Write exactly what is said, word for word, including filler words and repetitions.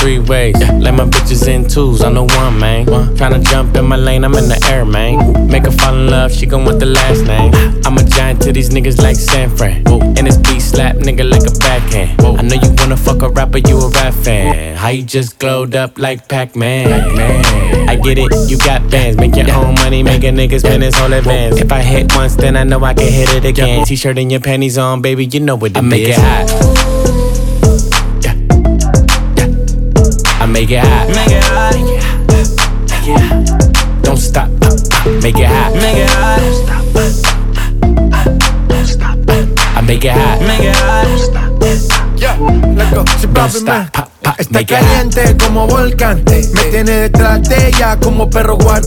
three ways. Yeah. Let my bitches in twos, I'm the one, man. One. Tryna jump in my lane, I'm in the air, man. Make her fall in love, she gon' want the last name. I'm a giant to these niggas like San Fran. And this beat slap nigga like a backhand. Whoa. I know you wanna fuck a rapper, you a rap fan. How you just glowed up like Pac-Man? Pac-Man. I get it, you got bands. Make your yeah. own money, make a nigga spend his whole advance. If I hit once, then I know I can hit it again. Yeah. T-shirt and your panties on, baby, you know what it I make is. It hot. Yeah. Yeah. I make it hot. Make it hot. Make it hot. Don't stop. Make it hot. Make it hot. Don't stop. Don't stop. I make it hot. Make it hot. Don't stop. Yeah, let's go. Si papi me está caliente como volcán. Me tiene detrás de ella como perro guardián.